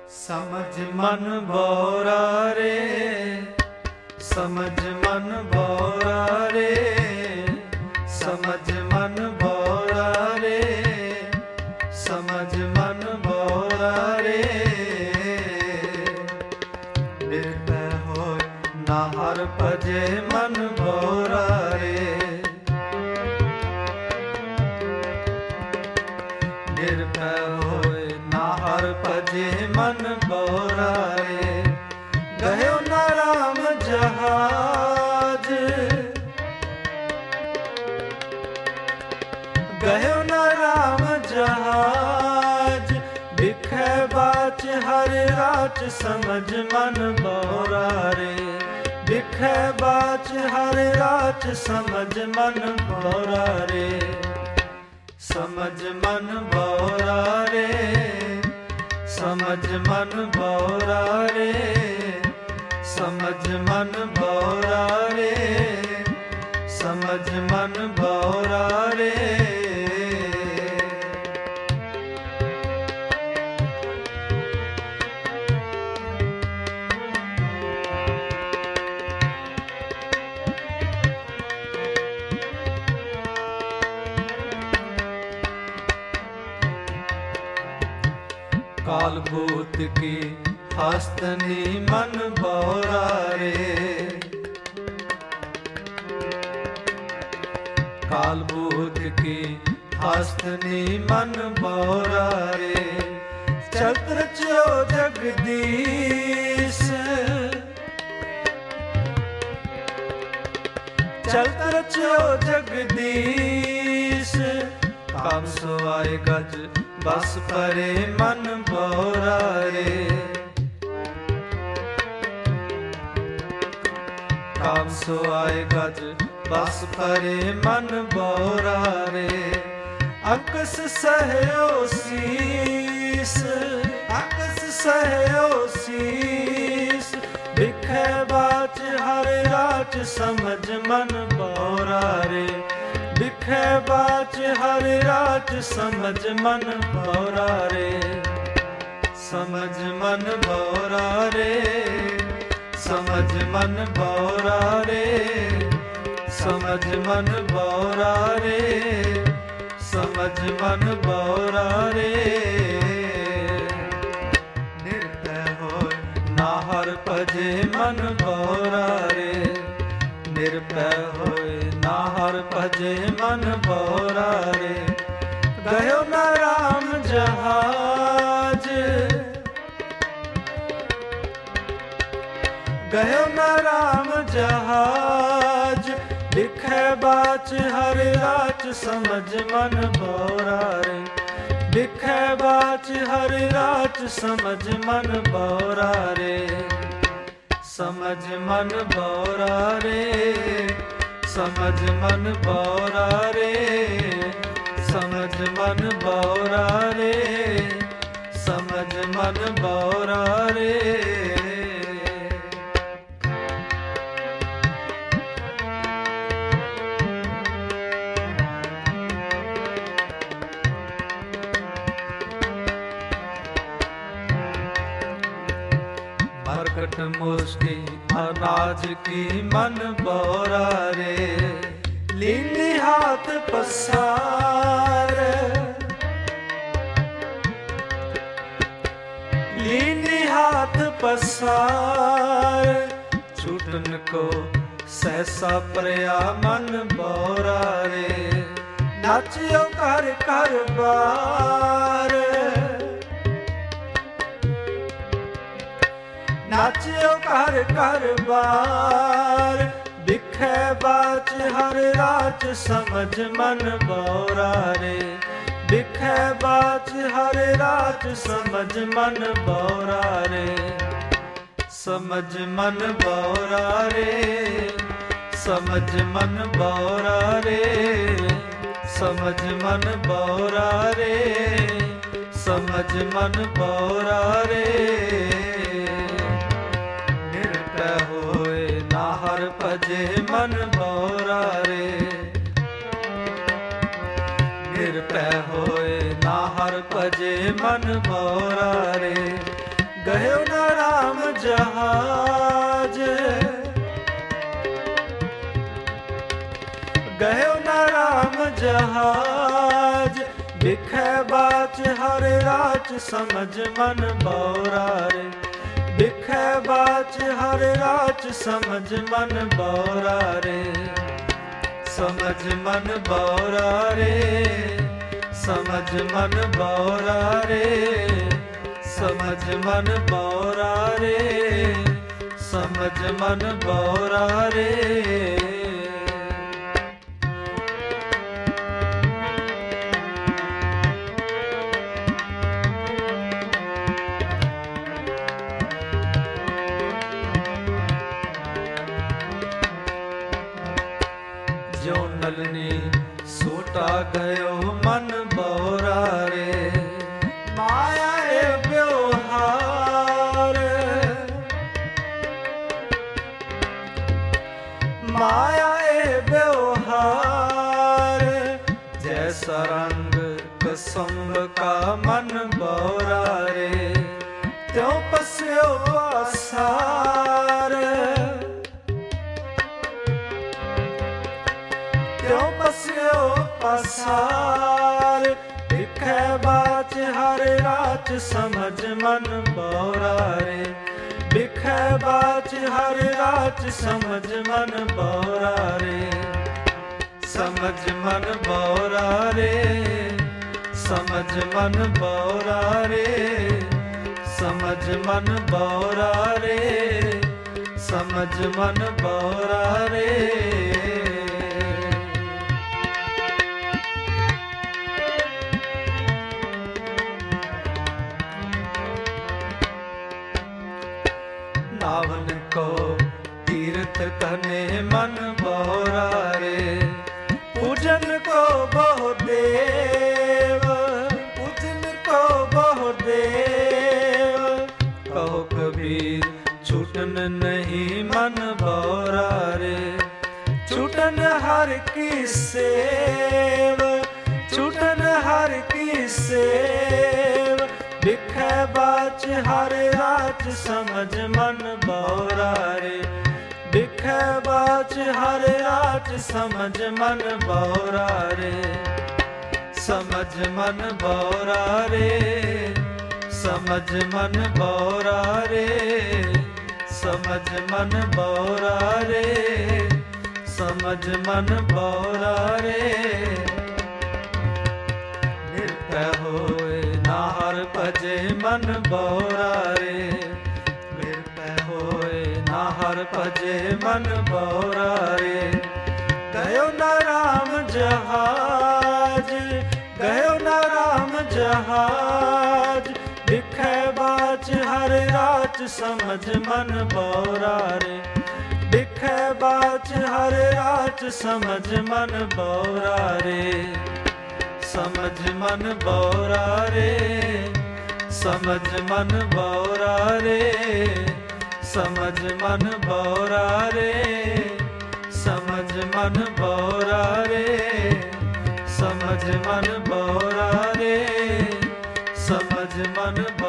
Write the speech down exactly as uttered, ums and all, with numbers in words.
समझ मन भौरा रे, समझ मन भौरा रे, समझ मन भौरा रे, समझ मन भौरा रे। निर्भय होय ना हर भजे मन भौरा रे, निर्भय होय ना हर भजे मन भौरा रे। गयो न राम जहाज, गयो न राम जहाज, बिखै बाच हर राच समझ मन भौरा रे। बिखै बाच हर राच समझ मन भौरा रे, समझ मन भौरा रे, समझ मन भौरा रे, समझ मन भौरा रे, समझ मन भौरा रे। काल भूत की हस्तनी मन भौरा रे, काल भूत की हस्तनी मन भौरा रे। चलत रचो जगदीश, चलत रचो जगदीश, काम सो आए गज बस परे मन भौरा रे। काम सो आए गज बस परे मन भौरा रे। अकस सहयो शीस, अकस सहयो शीस, बिखै बाच हर राच समझ मन भौरा रे। बिखै बाच हर राच समझ मन भौरा रे, समझ मन भौरा रे, समझ मन भौरा रे, समझ मन भौरा रे, समझ मन भौरा रे। निर्भय होय ना हर भजे मन भौरा रे, निर्भय होय ना हर भजे मन भौरा रे। गयो न राम जहाज, गयो न राम जहाज, बिखै बाच हर राच समझ मन भौरा रे। बिखै बाच हर राच समझ मन भौरा रे, समझ मन भौरा रे, समझ मन भौरा रे, समझ मन भौरा रे, समझ मन भौरा रे। मरकट मुष्टि अनाज की मन भौरा रे। लीली हाथ पसार, लीली हाथ पसार, छूटन को सहसा प्रया मन भौरा रे। नाचियो कर कर बार, नाचियो कर कर बार, बिखै बाच हर राच समझ मन भौरा रे। बिखै बाच हर राच समझ मन भौरा रे, समझ मन भौरा रे, समझ मन भौरा रे, समझ मन भौरा रे, समझ मन भौरा रे। होय ना हर भजे मन भौरा रे, निर्भय होय ना हर भजे मन भौरा रे। जहाज गयो न राम जहाज बिखै बाच हर राच समझ मन बौरा रे बिखै बाच हर राच समझ मन बौरा रे समझ मन बौरा रे समझ मन बौरा रे समझ मन बौरा रे समझ मन बौरा रे जो नलनी सूटा गयो मन बौरा रे माया ए व्यवहार माया ए व्यवहार जैसा रंग कसुम्भ का मन बौरा रे त्यों पस्यो पासार त्यों पस्यो पासार बिखै बाच हर राच समझ मन बौरा रे बिखै बाच हर राच समझ मन बौरा रे समझ मन बौरा रे समझ मन बौरा रे समझ मन बौरा रे समझ मन बौरा रे नावन को तीर्थ कने मन बौरा रे पूजन को बहु देव पूजन को बहु देव कहो कबीर छूटन नहीं मन बौरा रे छूटन हर की सेव छूटन हर की सेव बिखै बाच हर राच समझ मन बौरा रे बिखै बाच हर राच समझ मन बौरा रे समझ मन बौरा रे समझ मन बौरा रे समझ मन बौरा रे समझ मन बौरा रे निर्भय होए नाहर भजे मन बौरा रे निर्भय होए नाहर भजे मन बौरा रे गयो न राम जहाज गयो न राम जहाज बिखै बाच हर राच समझ मन बौरा रे बिखै बाच हर राच समझ मन बौरा रे समझ मन बौरा रे समझ मन बौरा रे समझ मन बौरा रे समझ मन बौरा रे समझ मन बौरा रे समझ मन